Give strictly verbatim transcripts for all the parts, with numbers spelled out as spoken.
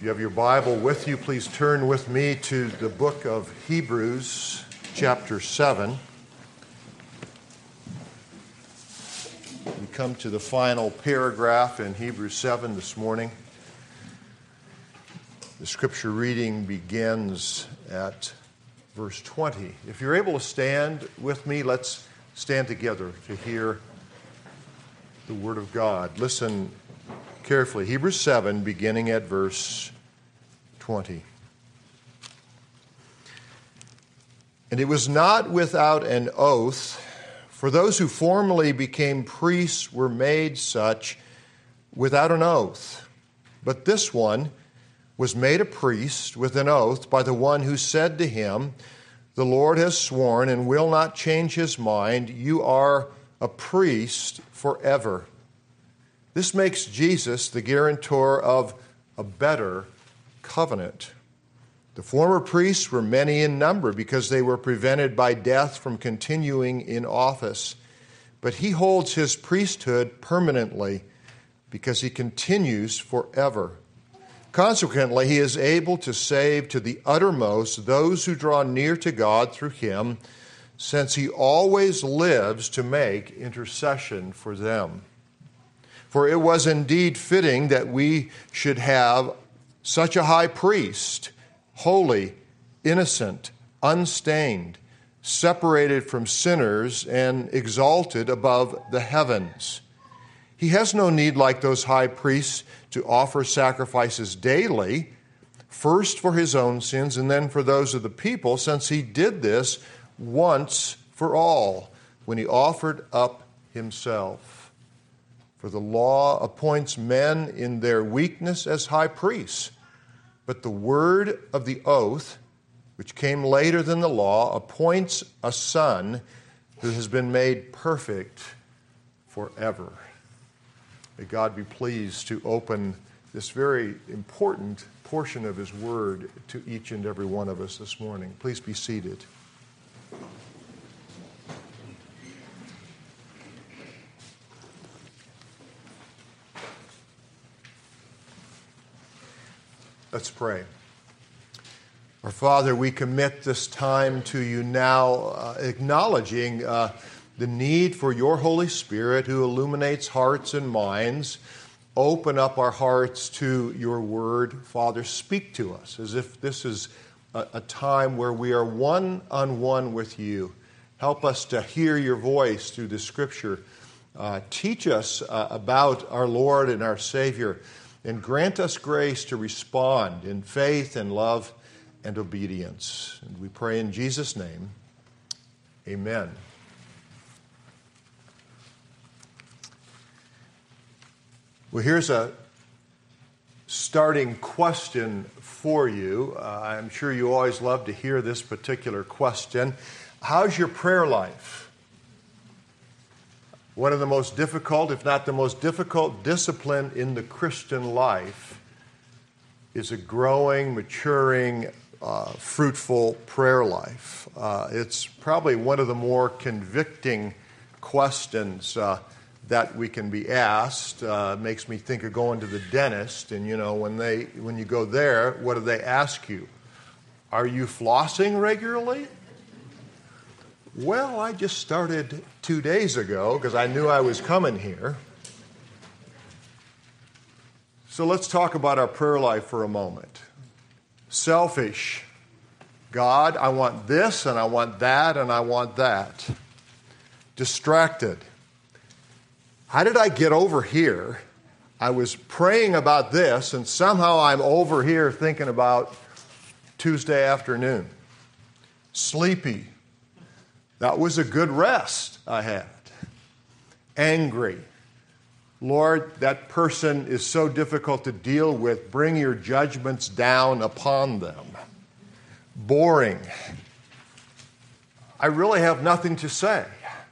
You have your Bible with you. Please turn with me to the book of Hebrews, chapter seven. We come to the final paragraph in Hebrews seven this morning. The scripture reading begins at verse twenty. If you're able to stand with me, let's stand together to hear the Word of God. Listen carefully. Hebrews seven, beginning at verse twenty. And it was not without an oath, for those who formerly became priests were made such without an oath. But this one was made a priest with an oath by the one who said to him, "The Lord has sworn and will not change his mind. You are a priest forever." This makes Jesus the guarantor of a better covenant. The former priests were many in number because they were prevented by death from continuing in office. But he holds his priesthood permanently because he continues forever. Consequently, he is able to save to the uttermost those who draw near to God through him, since he always lives to make intercession for them. For it was indeed fitting that we should have such a high priest, holy, innocent, unstained, separated from sinners, and exalted above the heavens. He has no need, like those high priests, to offer sacrifices daily, first for his own sins and then for those of the people, since he did this once for all when he offered up himself. For the law appoints men in their weakness as high priests, but the word of the oath, which came later than the law, appoints a son who has been made perfect forever. May God be pleased to open this very important portion of his word to each and every one of us this morning. Please be seated. Let's pray. Our Father, we commit this time to you now, uh, acknowledging uh, the need for your Holy Spirit who illuminates hearts and minds. Open up our hearts to your word. Father, speak to us as if this is a, a time where we are one-on-one with you. Help us to hear your voice through the scripture. Uh, teach us uh, about our Lord and our Savior, and grant us grace to respond in faith and love and obedience. And we pray in Jesus' name, amen. Well, here's a starting question for you. Uh, I'm sure you always love to hear this particular question. How's your prayer life? One of the most difficult, if not the most difficult discipline in the Christian life is a growing, maturing, uh, fruitful prayer life. Uh, it's probably one of the more convicting questions uh, that we can be asked. Uh, makes me think of going to the dentist, and you know, when they when you go there, what do they ask you? Are you flossing regularly? Well, I just started two days ago because I knew I was coming here. So let's talk about our prayer life for a moment. Selfish. God, I want this and I want that and I want that. Distracted. How did I get over here? I was praying about this and somehow I'm over here thinking about Tuesday afternoon. Sleepy. That was a good rest I had. Angry. Lord, that person is so difficult to deal with. Bring your judgments down upon them. Boring. I really have nothing to say.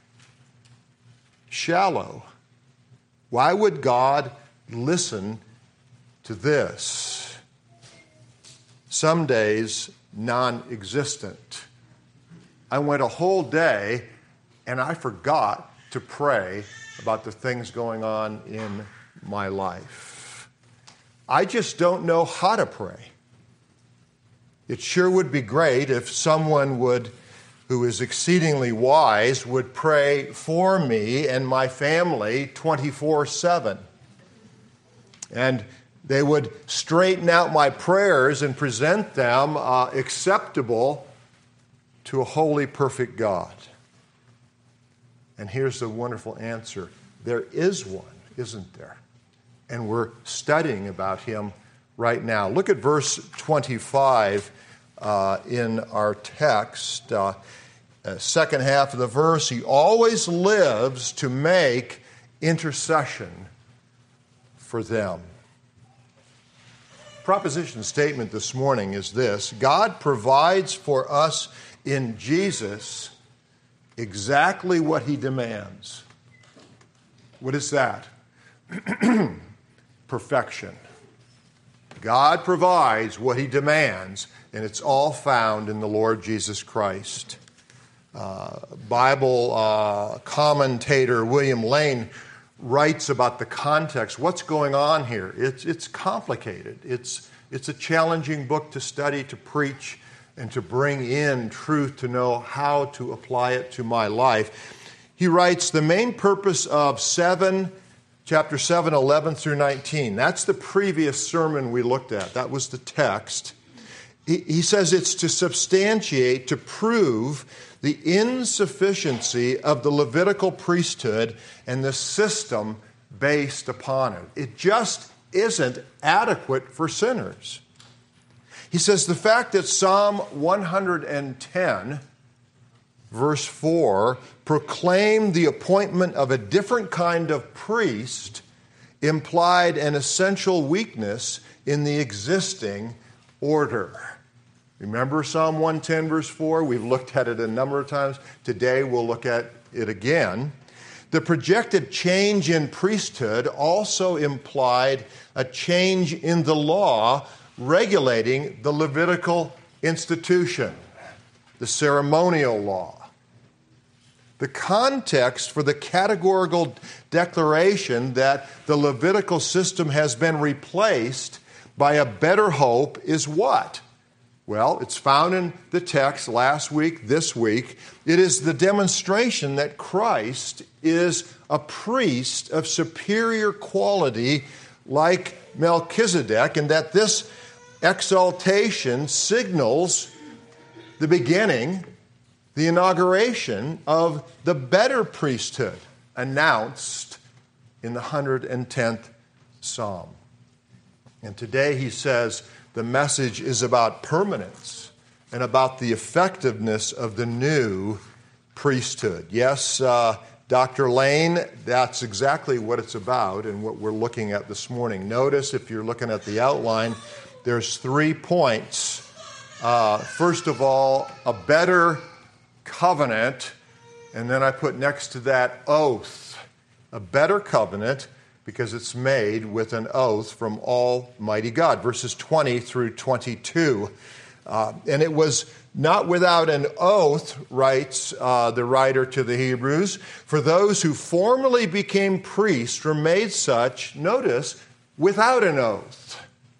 Shallow. Why would God listen to this? Some days, non-existent. I went a whole day and I forgot to pray about the things going on in my life. I just don't know how to pray. It sure would be great if someone would, who is exceedingly wise, would pray for me and my family twenty-four seven. And they would straighten out my prayers and present them uh, acceptable to a holy, perfect God. And here's the wonderful answer. There is one, isn't there? And we're studying about him right now. Look at verse twenty-five uh, in our text. Uh, uh, second half of the verse, he always lives to make intercession for them. Proposition statement this morning is this: God provides for us in Jesus exactly what he demands. What is that? Perfection. God provides what he demands, and it's all found in the Lord Jesus Christ. Uh, Bible uh, commentator William Lane writes about the context. What's going on here? It's, it's complicated. It's, it's a challenging book to study, to preach, and to bring in truth, to know how to apply it to my life. He writes, the main purpose of seven, chapter seven, eleven through nineteen, that's the previous sermon we looked at. That was the text. He, he says it's to substantiate, to prove the insufficiency of the Levitical priesthood and the system based upon it. It just isn't adequate for sinners. He says the fact that Psalm one hundred ten, verse four, proclaimed the appointment of a different kind of priest implied an essential weakness in the existing order. Remember Psalm one ten, verse four? We've looked at it a number of times. Today we'll look at it again. The projected change in priesthood also implied a change in the law regulating the Levitical institution, the ceremonial law. The context for the categorical declaration that the Levitical system has been replaced by a better hope is what? Well, it's found in the text last week, this week. It is the demonstration that Christ is a priest of superior quality like Melchizedek, and that this exaltation signals the beginning, the inauguration of the better priesthood announced in the one hundred tenth Psalm. And today he says the message is about permanence and about the effectiveness of the new priesthood. Yes, uh, Doctor Lane, that's exactly what it's about and what we're looking at this morning. Notice, if you're looking at the outline, there's three points. Uh, first of all, a better covenant, and then I put next to that oath. A better covenant, because it's made with an oath from Almighty God. Verses twenty through twenty-two. Uh, and it was not without an oath, writes uh, the writer to the Hebrews, for those who formerly became priests were made such, notice, without an oath.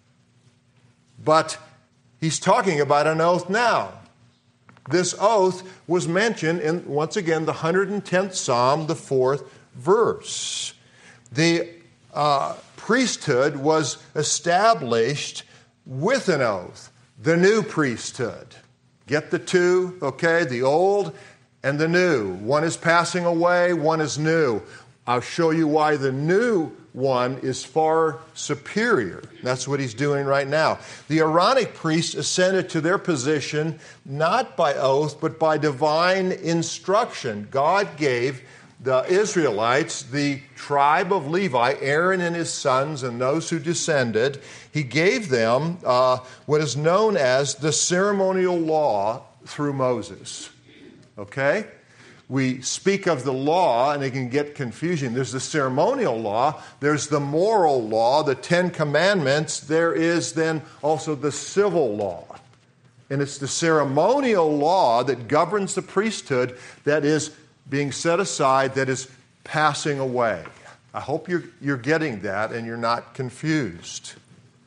But he's talking about an oath now. This oath was mentioned in, once again, the one hundred tenth Psalm, the fourth verse. The uh, priesthood was established with an oath, the new priesthood. Get the two, okay? The old and the new. One is passing away, one is new. I'll show you why the new one is far superior. That's what he's doing right now. The Aaronic priests ascended to their position not by oath, but by divine instruction. God gave the Israelites, the tribe of Levi, Aaron and his sons and those who descended, he gave them uh, what is known as the ceremonial law through Moses. Okay? We speak of the law, and it can get confusing. There's the ceremonial law. There's the moral law, the Ten Commandments. There is then also the civil law. And it's the ceremonial law that governs the priesthood that is being set aside, that is passing away. I hope you're, you're getting that and you're not confused.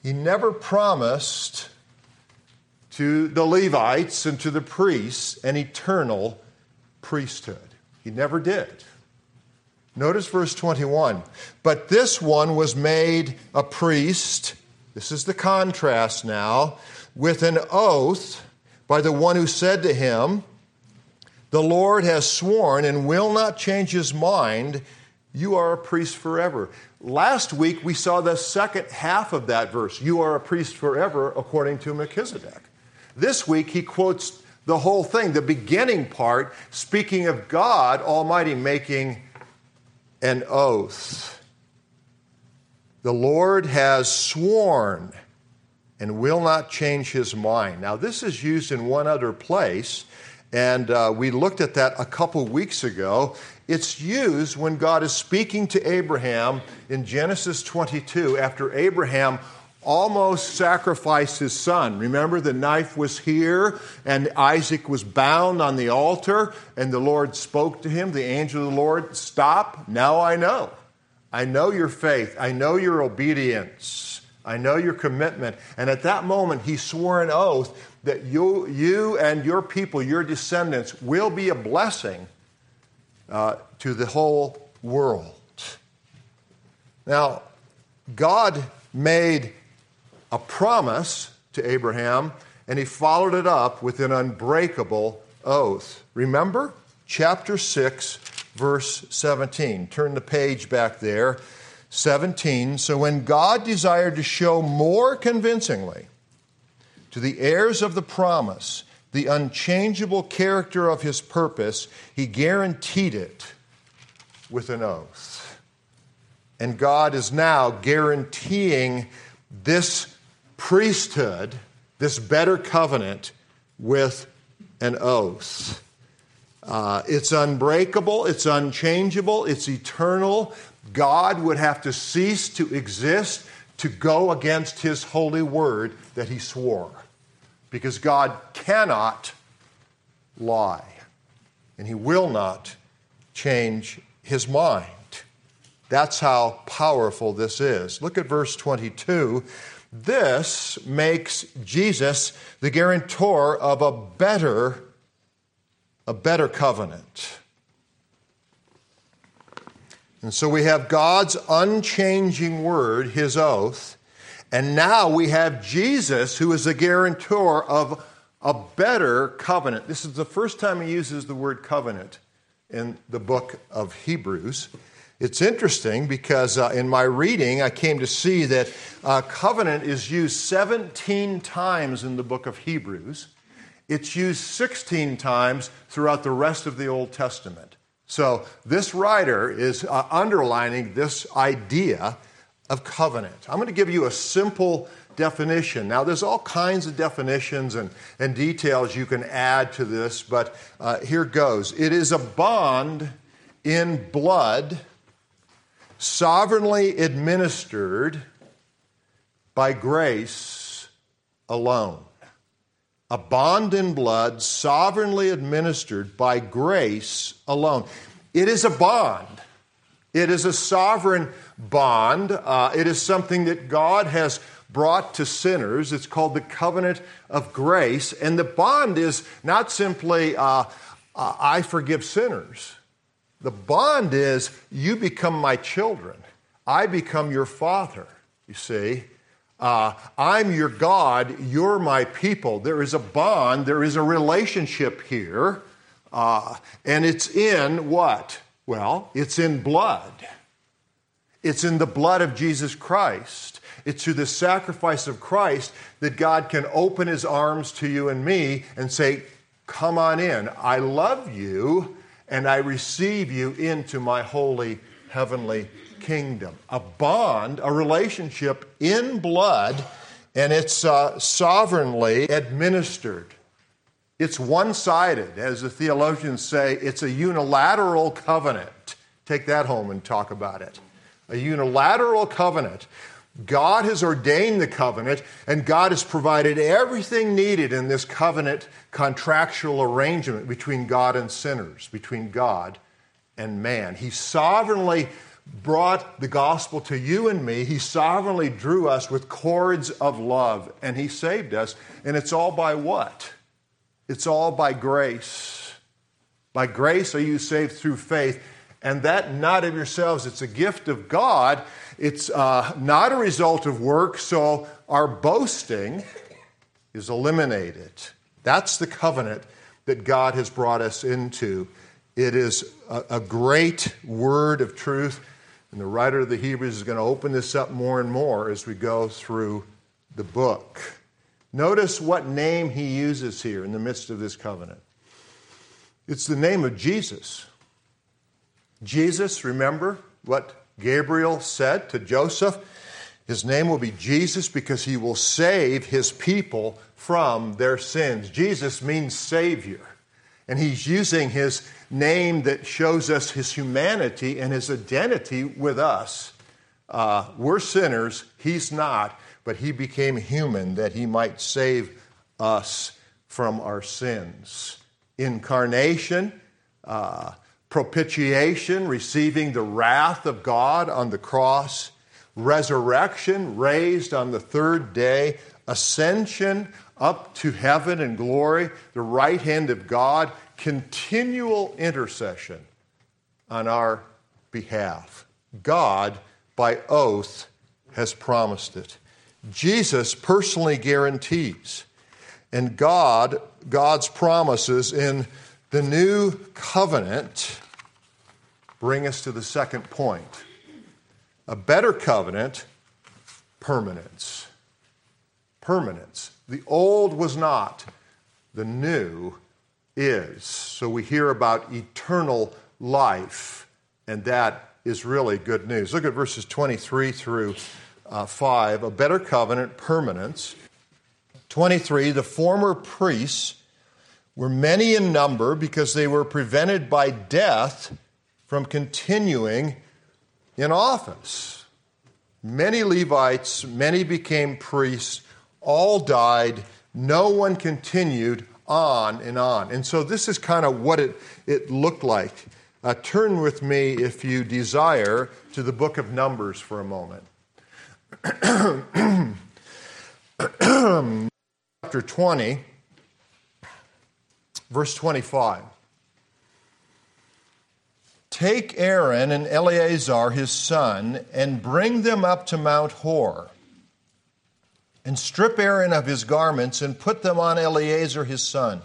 He never promised to the Levites and to the priests an eternal priesthood. He never did. Notice verse twenty-one. But this one was made a priest, this is the contrast now, with an oath by the one who said to him, the Lord has sworn and will not change his mind, you are a priest forever. Last week we saw the second half of that verse, you are a priest forever according to Melchizedek. This week he quotes the whole thing, the beginning part, speaking of God Almighty making an oath. The Lord has sworn and will not change his mind. Now, this is used in one other place, and uh, we looked at that a couple weeks ago. It's used when God is speaking to Abraham in Genesis twenty-two after Abraham almost sacrificed his son. Remember, the knife was here, and Isaac was bound on the altar, and the Lord spoke to him, the angel of the Lord, stop, now I know. I know your faith. I know your obedience. I know your commitment. And at that moment, he swore an oath that you, you and your people, your descendants, will be a blessing uh, to the whole world. Now, God made a promise to Abraham, and he followed it up with an unbreakable oath. Remember? Chapter six, verse seventeen. Turn the page back there. seventeen. So when God desired to show more convincingly to the heirs of the promise the unchangeable character of his purpose, he guaranteed it with an oath. And God is now guaranteeing this priesthood, this better covenant, with an oath. Uh, it's unbreakable, it's unchangeable, it's eternal. God would have to cease to exist to go against his holy word that he swore, because God cannot lie, and he will not change his mind. That's how powerful this is. Look at verse twenty-two. This makes Jesus the guarantor of a better, a better covenant. And so we have God's unchanging word, his oath, and now we have Jesus who is the guarantor of a better covenant. This is the first time he uses the word covenant in the book of Hebrews. It's interesting because uh, in my reading, I came to see that uh, covenant is used seventeen times in the book of Hebrews. It's used sixteen times throughout the rest of the Old Testament. So this writer is uh, underlining this idea of covenant. I'm going to give you a simple definition. Now, there's all kinds of definitions and, and details you can add to this, but uh, here goes. It is a bond in blood, sovereignly administered by grace alone. A bond in blood, sovereignly administered by grace alone. It is a bond. It is a sovereign bond. Uh, it is something that God has brought to sinners. It's called the covenant of grace. And the bond is not simply, uh, uh, I forgive sinners. The bond is, you become my children. I become your father, you see. Uh, I'm your God, you're my people. There is a bond, there is a relationship here. Uh, and it's in what? Well, it's in blood. It's in the blood of Jesus Christ. It's through the sacrifice of Christ that God can open his arms to you and me and say, come on in. I love you, and I receive you into my holy heavenly kingdom. A bond, a relationship in blood, and it's uh, sovereignly administered. It's one-sided. As the theologians say, it's a unilateral covenant. Take that home and talk about it. A unilateral covenant. God has ordained the covenant, and God has provided everything needed in this covenant contractual arrangement between God and sinners, between God and man. He sovereignly brought the gospel to you and me. He sovereignly drew us with cords of love, and he saved us. And it's all by what? It's all by grace. By grace are you saved through faith, and that not of yourselves. It's a gift of God. It's uh, not a result of work, so our boasting is eliminated. That's the covenant that God has brought us into. It is a, a great word of truth, and the writer of the Hebrews is going to open this up more and more as we go through the book. Notice what name he uses here in the midst of this covenant. It's the name of Jesus. Jesus, remember what Gabriel said to Joseph? His name will be Jesus because he will save his people from their sins. Jesus means Savior. And he's using his name that shows us his humanity and his identity with us. Uh, we're sinners. He's not. But he became human that he might save us from our sins. Incarnation, uh, propitiation, receiving the wrath of God on the cross, resurrection, raised on the third day, ascension up to heaven and glory, the right hand of God, continual intercession on our behalf. God, by oath, has promised it. Jesus personally guarantees. And God, God's promises in the new covenant bring us to the second point. A better covenant, permanence. Permanence. The old was not, the new is. So we hear about eternal life, and that is really good news. Look at verses twenty-three through uh, five. A better covenant, permanence. twenty-three, the former priests were many in number because they were prevented by death from continuing in office. Many Levites, many became priests, all died, no one continued on and on. And so this is kind of what it, it looked like. Uh, turn with me, if you desire, to the book of Numbers for a moment. Chapter twenty, verse twenty-five. Take Aaron and Eleazar his son, and bring them up to Mount Hor, and strip Aaron of his garments, and put them on Eleazar his son.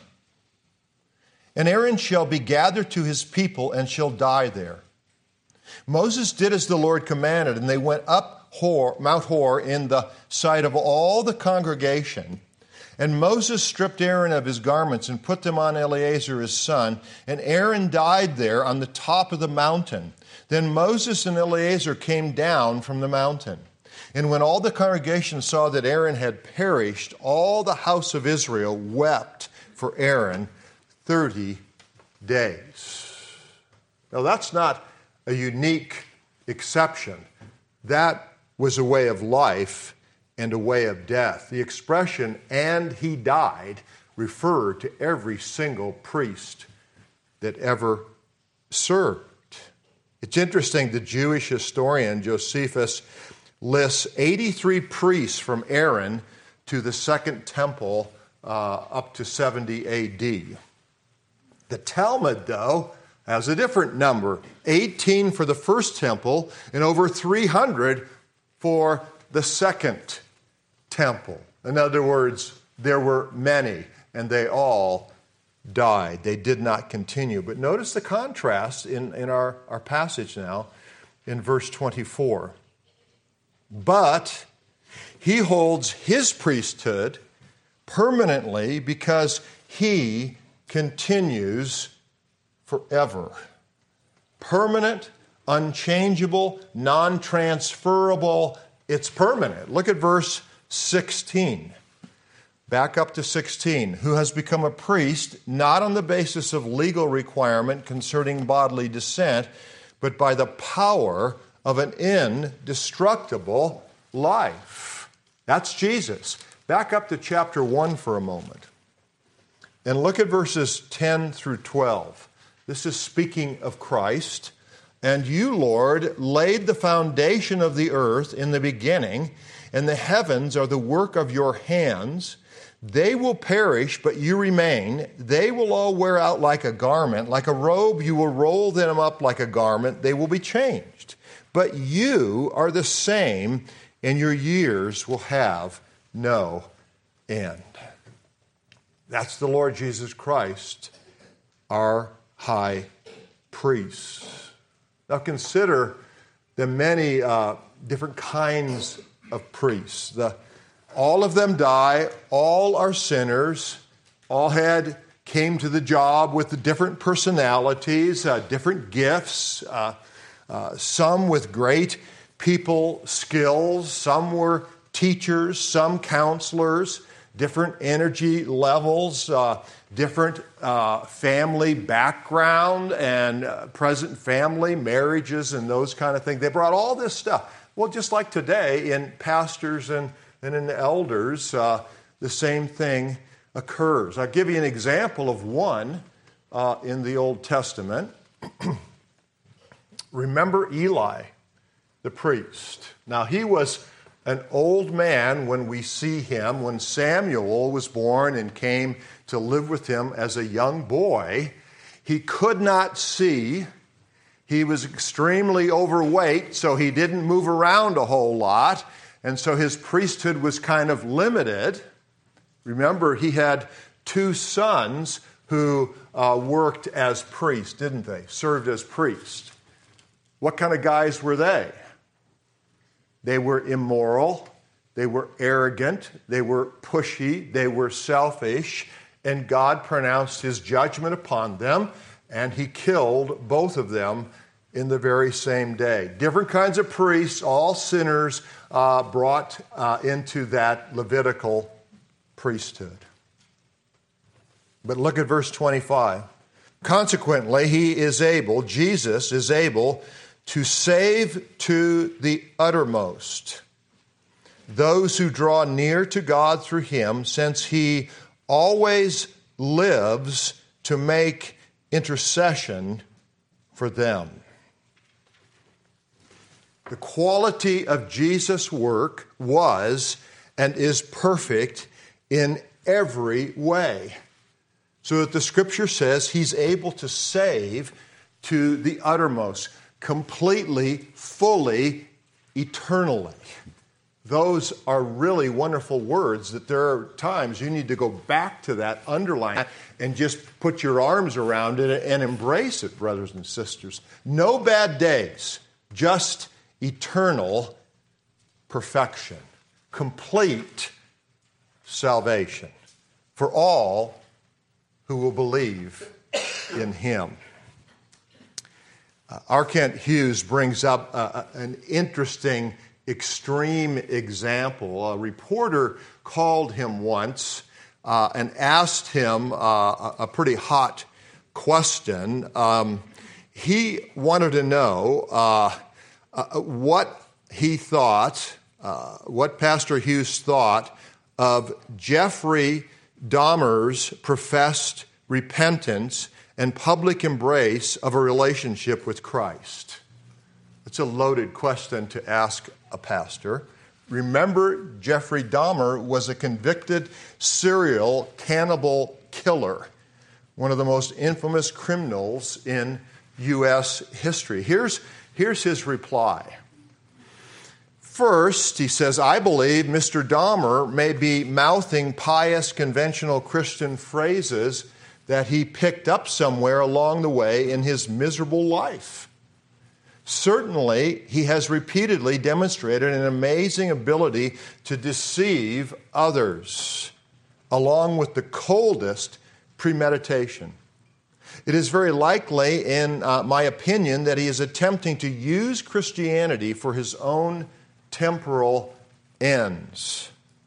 And Aaron shall be gathered to his people, and shall die there. Moses did as the Lord commanded, and they went up Hor, Mount Hor in the sight of all the congregation. And Moses stripped Aaron of his garments and put them on Eleazar his son, and Aaron died there on the top of the mountain. Then Moses and Eleazar came down from the mountain. And when all the congregation saw that Aaron had perished, all the house of Israel wept for Aaron thirty days. Now that's not a unique exception. That was a way of life and a way of death. The expression, "and he died," referred to every single priest that ever served. It's interesting, the Jewish historian Josephus lists eighty-three priests from Aaron to the Second Temple uh, up to seventy A D. The Talmud, though, has a different number, eighteen for the First Temple and over three hundred for the Second Temple. In other words, there were many, and they all died. They did not continue. But notice the contrast in, in our, our passage now in verse twenty-four. But he holds his priesthood permanently because he continues forever. Permanent, unchangeable, non-transferable. It's permanent. Look at verse sixteen. Back up to sixteen. Who has become a priest, not on the basis of legal requirement concerning bodily descent, but by the power of an indestructible life. That's Jesus. Back up to chapter one for a moment. And look at verses ten through twelve. This is speaking of Christ. And you, Lord, laid the foundation of the earth in the beginning, and the heavens are the work of your hands. They will perish, but you remain. They will all wear out like a garment. Like a robe, you will roll them up like a garment. They will be changed. But you are the same, and your years will have no end. That's the Lord Jesus Christ, our high priest. Now consider the many uh, different kinds of priests. The, all of them die. All are sinners. All had came to the job with the different personalities, uh, different gifts. Uh, uh, some with great people skills. Some were teachers. Some counselors. Different energy levels. Uh, different uh, family background and uh, present family, marriages and those kind of things. They brought all this stuff. Well, just like today in pastors and, and in elders, uh, the same thing occurs. I'll give you an example of one uh, in the Old Testament. Remember Eli, the priest. Now, he was an old man when we see him. When Samuel was born and came to live with him as a young boy, he could not see. He was extremely overweight, so he didn't move around a whole lot, and so his priesthood was kind of limited. Remember, he had two sons who uh, worked as priests, didn't they? Served as priests. What kind of guys were they? They were immoral, they were arrogant, they were pushy, they were selfish, and God pronounced his judgment upon them, and he killed both of them in the very same day. Different kinds of priests, all sinners, uh, brought uh, into that Levitical priesthood. But look at verse twenty-five. Consequently, he is able, Jesus is able, to save to the uttermost those who draw near to God through him, since he always lives to make intercession for them. The quality of Jesus' work was and is perfect in every way, so that the Scripture says he's able to save to the uttermost, completely, fully, eternally. Those are really wonderful words that there are times you need to go back to that, underline it, and just put your arms around it and embrace it, brothers and sisters. No bad days, just eternal perfection, complete salvation for all who will believe in him. Uh, R. Kent Hughes brings up uh, an interesting extreme example. A reporter called him once uh, and asked him uh, a pretty hot question. Um, he wanted to know uh, uh, what he thought, uh, what Pastor Hughes thought of Jeffrey Dahmer's professed repentance and public embrace of a relationship with Christ. It's a loaded question to ask a pastor. Remember, Jeffrey Dahmer was a convicted serial cannibal killer, one of the most infamous criminals in U S history. Here's, here's his reply. First, he says, I believe Mister Dahmer may be mouthing pious, conventional Christian phrases that he picked up somewhere along the way in his miserable life. Certainly, he has repeatedly demonstrated an amazing ability to deceive others, along with the coldest premeditation. It is very likely, in uh, my opinion, that he is attempting to use Christianity for his own temporal ends.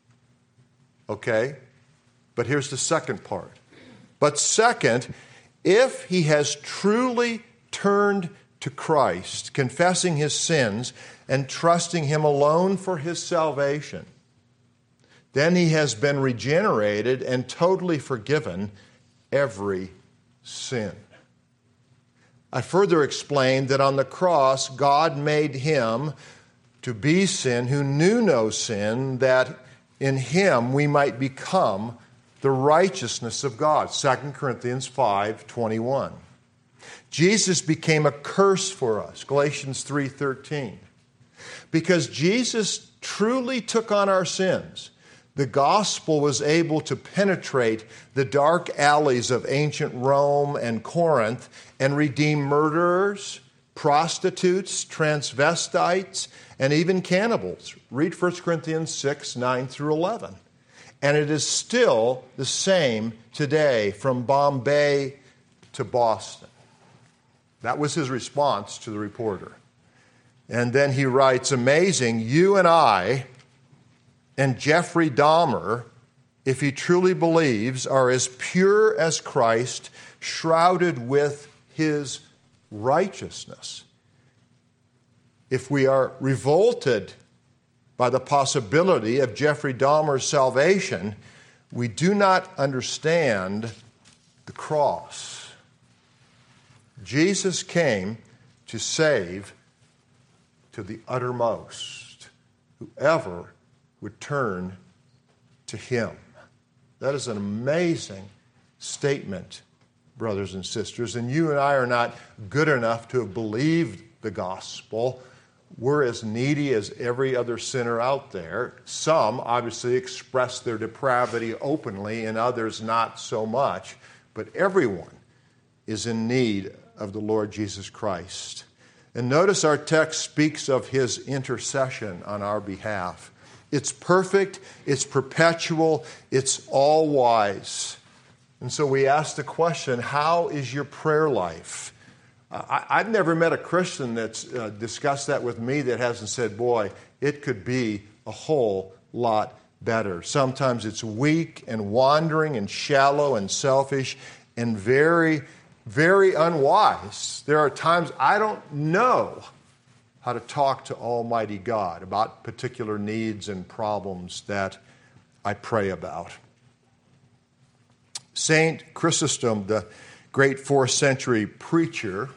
Okay? But here's the second part. But second, if he has truly turned to Christ, confessing his sins and trusting him alone for his salvation, then he has been regenerated and totally forgiven every sin. I further explained that on the cross, God made him to be sin who knew no sin, that in him we might become the righteousness of God. Second Corinthians five twenty-one. Jesus became a curse for us. Galatians three thirteen. Because Jesus truly took on our sins, the gospel was able to penetrate the dark alleys of ancient Rome and Corinth and redeem murderers, prostitutes, transvestites, and even cannibals. Read First Corinthians six, nine through eleven. And it is still the same today from Bombay to Boston. That was his response to the reporter. And then he writes, amazing, you and I and Jeffrey Dahmer, if he truly believes, are as pure as Christ, shrouded with his righteousness. If we are revolted by the possibility of Jeffrey Dahmer's salvation, we do not understand the cross. Jesus came to save to the uttermost whoever would turn to him. That is an amazing statement, brothers and sisters. And you and I are not good enough to have believed the gospel. We're as needy as every other sinner out there. Some obviously express their depravity openly, and others not so much. But everyone is in need of the Lord Jesus Christ. And notice our text speaks of his intercession on our behalf. It's perfect, it's perpetual, it's all-wise. And so we ask the question, how is your prayer life? Uh, I, I've never met a Christian that's uh, discussed that with me that hasn't said, boy, it could be a whole lot better. Sometimes it's weak and wandering and shallow and selfish and very, very unwise. There are times I don't know how to talk to Almighty God about particular needs and problems that I pray about. Saint Chrysostom, the great fourth century preacher,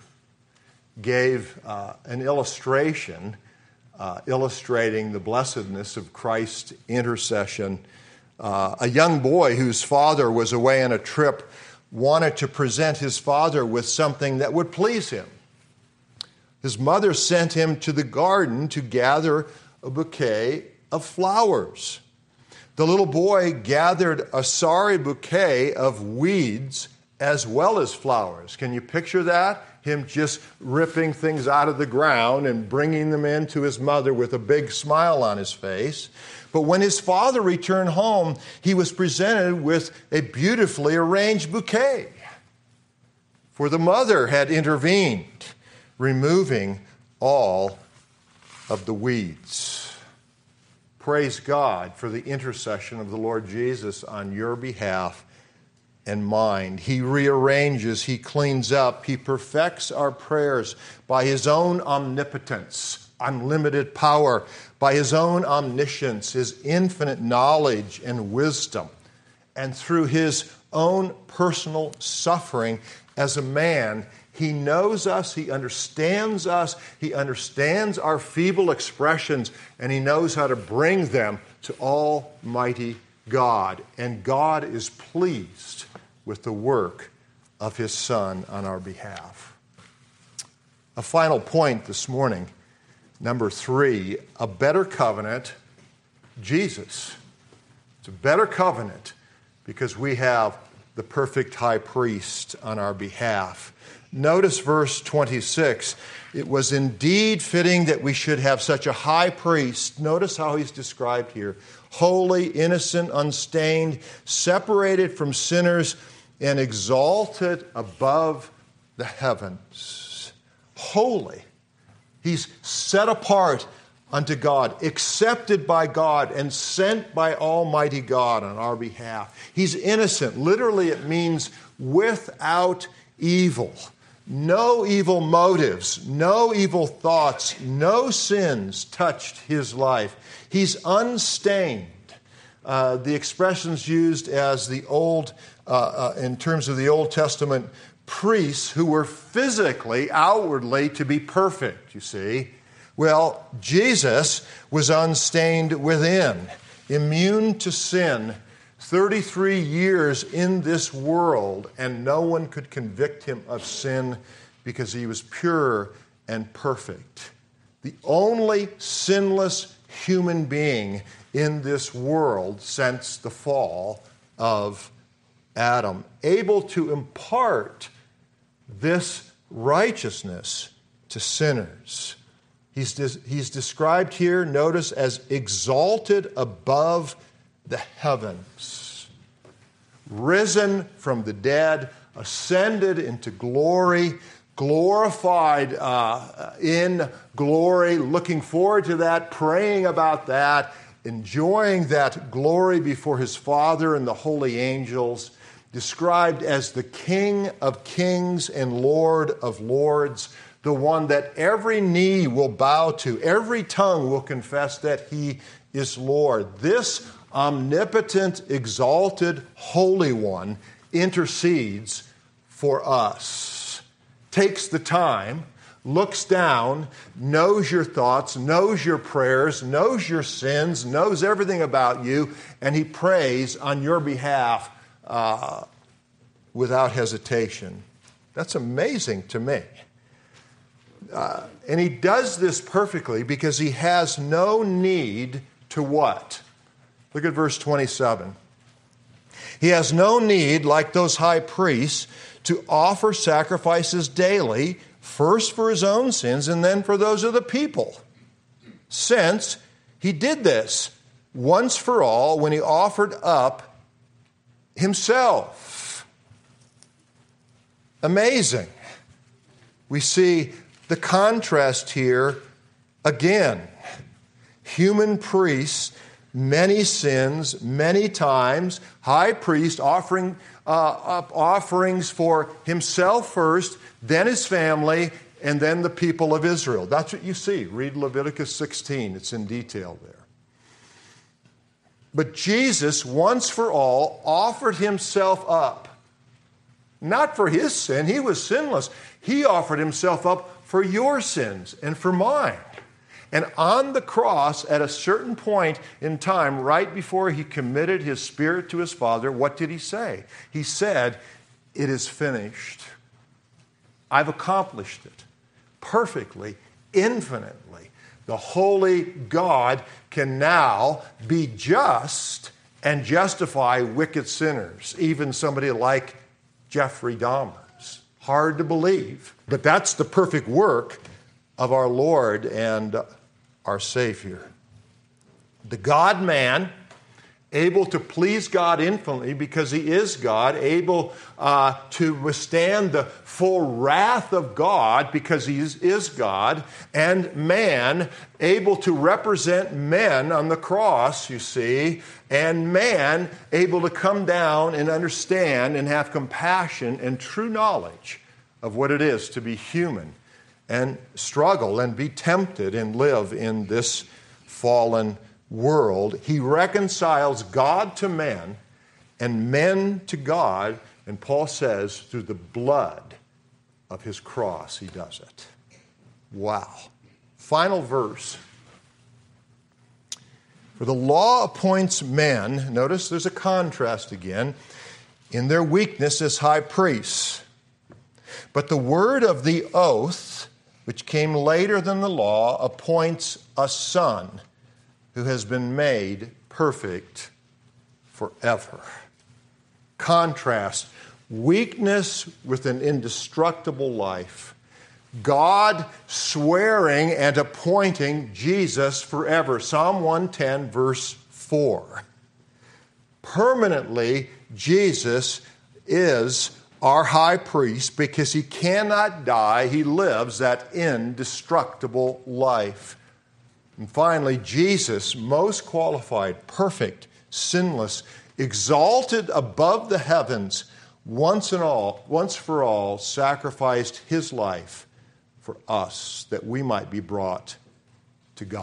gave uh, an illustration uh, illustrating the blessedness of Christ's intercession. Uh, a young boy whose father was away on a trip wanted to present his father with something that would please him. His mother sent him to the garden to gather a bouquet of flowers. The little boy gathered a sorry bouquet of weeds as well as flowers. Can you picture that? Him just ripping things out of the ground and bringing them in to his mother with a big smile on his face. But when his father returned home, he was presented with a beautifully arranged bouquet. For the mother had intervened, removing all of the weeds. Praise God for the intercession of the Lord Jesus on your behalf and mine. He rearranges, he cleans up, he perfects our prayers by his own omnipotence, unlimited power, by his own omniscience, his infinite knowledge and wisdom, and through his own personal suffering as a man. He knows us, he understands us, he understands our feeble expressions, and he knows how to bring them to Almighty God. And God is pleased with the work of his Son on our behalf. A final point this morning, number three, a better covenant, Jesus. It's a better covenant because we have the perfect high priest on our behalf. Notice verse twenty-six. It was indeed fitting that we should have such a high priest. Notice how he's described here. Holy, innocent, unstained, separated from sinners, and exalted above the heavens. Holy. He's set apart unto God, accepted by God, and sent by Almighty God on our behalf. He's innocent. Literally, it means without evil. No evil motives, no evil thoughts, no sins touched his life. He's unstained. Uh, the expressions used as the old, uh, uh, in terms of the Old Testament priests who were physically, outwardly to be perfect, you see. Well, Jesus was unstained within, immune to sin, thirty-three years in this world, and no one could convict him of sin because he was pure and perfect. The only sinless human being in this world since the fall of Adam, able to impart this righteousness to sinners. He's, des- he's described here, notice, as exalted above the heavens, risen from the dead, ascended into glory, glorified uh, in glory, looking forward to that, praying about that, enjoying that glory before his Father and the holy angels, described as the King of kings and Lord of lords, the one that every knee will bow to, every tongue will confess that he is Lord. This omnipotent, exalted, holy one intercedes for us, takes the time, looks down, knows your thoughts, knows your prayers, knows your sins, knows everything about you, and he prays on your behalf uh, without hesitation. That's amazing to me. Uh, and he does this perfectly because he has no need to what? Look at verse twenty-seven. He has no need, like those high priests, to offer sacrifices daily, first for his own sins and then for those of the people, since he did this once for all when he offered up himself. Amazing. We see the contrast here again. Human priests, many sins, many times, high priest offering uh, up offerings for himself first, then his family, and then the people of Israel. That's what you see. Read Leviticus sixteen. It's in detail there. But Jesus, once for all, offered himself up. Not for his sin. He was sinless. He offered himself up for your sins and for mine. And on the cross, at a certain point in time, right before he committed his spirit to his Father, what did he say? He said, "It is finished. I've accomplished it perfectly, infinitely. The holy God can now be just and justify wicked sinners, even somebody like Jeffrey Dahmer." Hard to believe, but that's the perfect work of our Lord and our Savior. The God-man, able to please God infinitely because he is God, able uh, to withstand the full wrath of God because he is, is God, and man, able to represent men on the cross, you see, and man, able to come down and understand and have compassion and true knowledge of what it is to be human and struggle and be tempted and live in this fallen world. He reconciles God to men and men to God, and Paul says through the blood of his cross he does it. Wow. Final verse. For the law appoints men, notice there's a contrast again, in their weakness as high priests. But the word of the oath, which came later than the law, appoints a son who has been made perfect forever. Contrast weakness with an indestructible life. God swearing and appointing Jesus forever. Psalm one ten, verse four. Permanently, Jesus is our high priest because he cannot die. He lives that indestructible life. And finally, Jesus, most qualified, perfect, sinless, exalted above the heavens, once and all, once for all, sacrificed his life for us that we might be brought to God.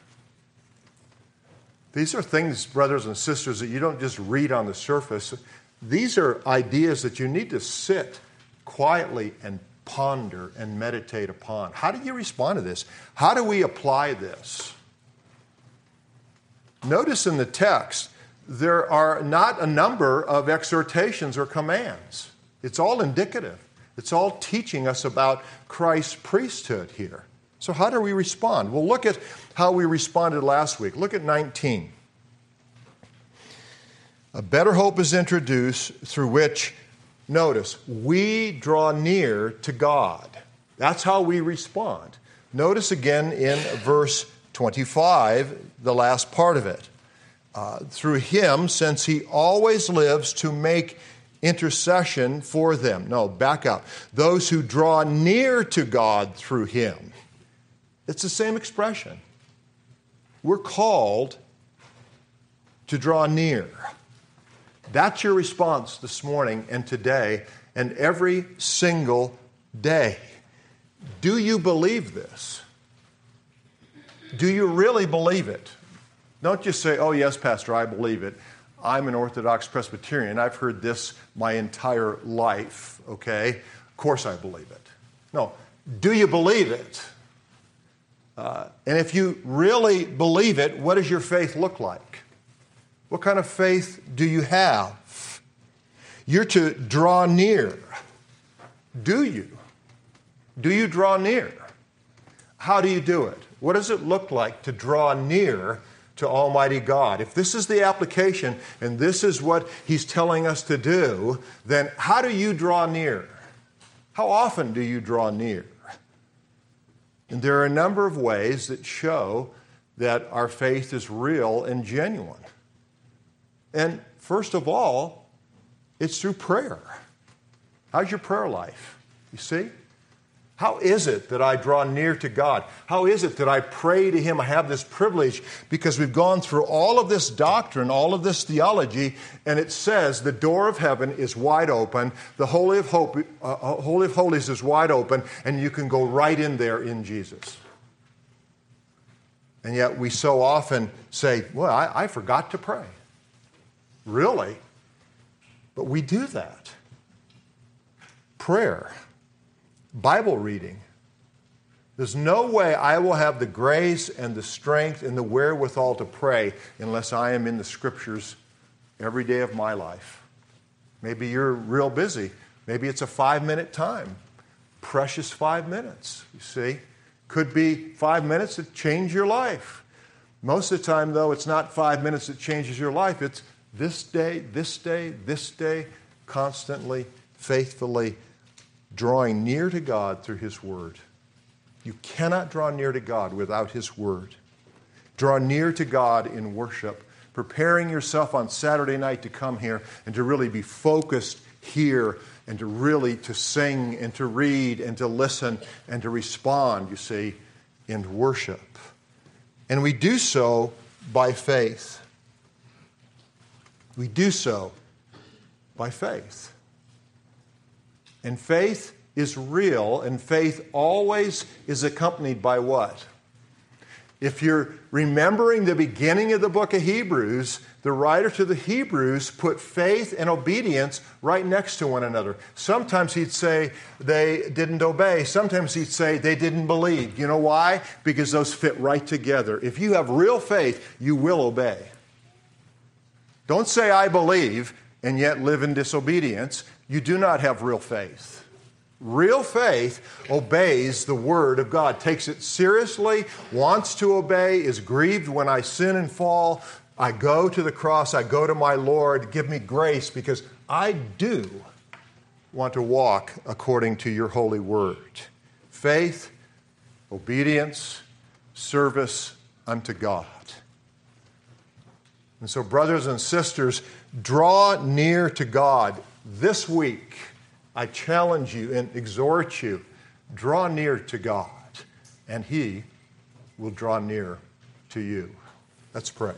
These are things, brothers and sisters, that you don't just read on the surface. These are ideas that you need to sit quietly and ponder and meditate upon. How do you respond to this? How do we apply this? Notice in the text, there are not a number of exhortations or commands. It's all indicative. It's all teaching us about Christ's priesthood here. So how do we respond? Well, look at how we responded last week. Look at nineteen. A better hope is introduced through which, notice, we draw near to God. That's how we respond. Notice again in verse twenty-five, the last part of it. Uh, through him, since he always lives to make intercession for them. No, back up. Those who draw near to God through him. It's the same expression. We're called to draw near. That's your response this morning and today and every single day. Do you believe this? Do you really believe it? Don't just say, oh, yes, Pastor, I believe it. I'm an Orthodox Presbyterian. I've heard this my entire life, okay? Of course I believe it. No, do you believe it? Uh, and if you really believe it, what does your faith look like? What kind of faith do you have? You're to draw near. Do you? Do you draw near? How do you do it? What does it look like to draw near to Almighty God? If this is the application and this is what He's telling us to do, then how do you draw near? How often do you draw near? And there are a number of ways that show that our faith is real and genuine. And first of all, it's through prayer. How's your prayer life? You see? How is it that I draw near to God? How is it that I pray to Him? I have this privilege because we've gone through all of this doctrine, all of this theology, and it says the door of heaven is wide open, the Holy of, Hope, uh, Holy of Holies is wide open, and you can go right in there in Jesus. And yet we so often say, well, I, I forgot to pray. Really? But we do that. Prayer. Bible reading. There's no way I will have the grace and the strength and the wherewithal to pray unless I am in the Scriptures every day of my life. Maybe you're real busy. Maybe it's a five-minute time. Precious five minutes, you see. Could be five minutes that change your life. Most of the time, though, it's not five minutes that changes your life. It's this day, this day, this day, constantly, faithfully drawing near to God through His Word. You cannot draw near to God without His Word. Draw near to God in worship, preparing yourself on Saturday night to come here and to really be focused here and to really to sing and to read and to listen and to respond, you see, in worship. And we do so by faith. We do so by faith. And faith is real, and faith always is accompanied by what? If you're remembering the beginning of the book of Hebrews, the writer to the Hebrews put faith and obedience right next to one another. Sometimes he'd say they didn't obey. Sometimes he'd say they didn't believe. You know why? Because those fit right together. If you have real faith, you will obey. Don't say I believe and yet live in disobedience. You do not have real faith. Real faith obeys the Word of God, takes it seriously, wants to obey, is grieved when I sin and fall. I go to the cross, I go to my Lord, give me grace because I do want to walk according to your holy word. Faith, obedience, service unto God. And so, brothers and sisters, draw near to God this week. I challenge you and exhort you, draw near to God, and He will draw near to you. Let's pray.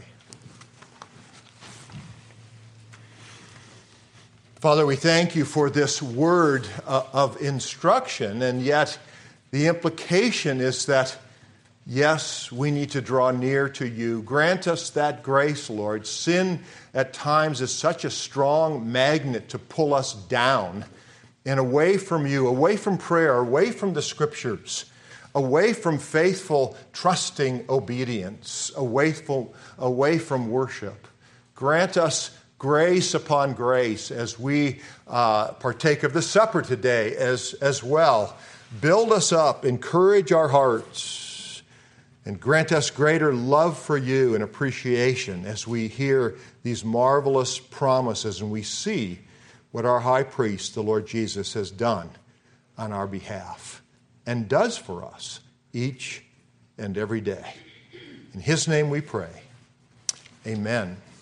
Father, we thank you for this word uh, of instruction, and yet the implication is that, yes, we need to draw near to you. Grant us that grace, Lord. Sin at times is such a strong magnet to pull us down. and away from you, away from prayer, away from the Scriptures, away from faithful, trusting obedience, away from, away from worship. Grant us grace upon grace as we uh, partake of the supper today as, as well. Build us up, encourage our hearts, and grant us greater love for you and appreciation as we hear these marvelous promises and we see what our high priest, the Lord Jesus, has done on our behalf and does for us each and every day. In his name we pray. Amen.